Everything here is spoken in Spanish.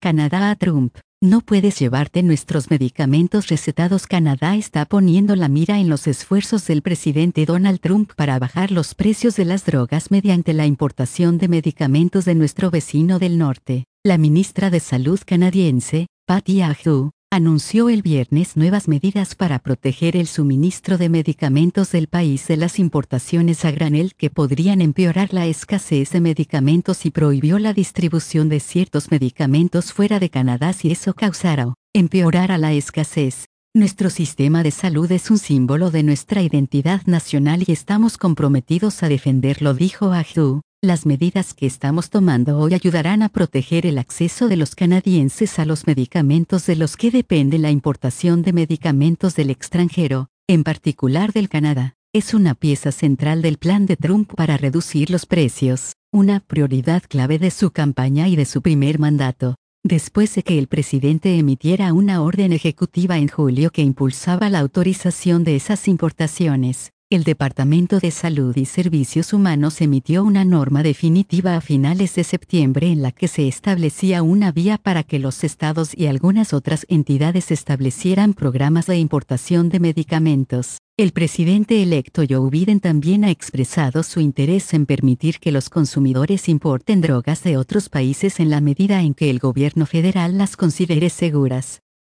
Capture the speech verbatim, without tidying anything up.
Canadá a Trump. No puedes llevarte nuestros medicamentos recetados. Canadá está poniendo la mira en los esfuerzos del presidente Donald Trump para bajar los precios de las drogas mediante la importación de medicamentos de nuestro vecino del norte. La ministra de Salud canadiense, Patty Aubery, anunció el viernes nuevas medidas para proteger el suministro de medicamentos del país de las importaciones a granel que podrían empeorar la escasez de medicamentos y prohibió la distribución de ciertos medicamentos fuera de Canadá si eso causara o empeorara la escasez. Nuestro sistema de salud es un símbolo de nuestra identidad nacional y estamos comprometidos a defenderlo, dijo Aubery. Las medidas que estamos tomando hoy ayudarán a proteger el acceso de los canadienses a los medicamentos de los que depende la importación de medicamentos del extranjero, en particular del Canadá. Es una pieza central del plan de Trump para reducir los precios, una prioridad clave de su campaña y de su primer mandato. Después de que el presidente emitiera una orden ejecutiva en julio que impulsaba la autorización de esas importaciones, el Departamento de Salud y Servicios Humanos emitió una norma definitiva a finales de septiembre en la que se establecía una vía para que los estados y algunas otras entidades establecieran programas de importación de medicamentos. El presidente electo Joe Biden también ha expresado su interés en permitir que los consumidores importen drogas de otros países en la medida en que el gobierno federal las considere seguras.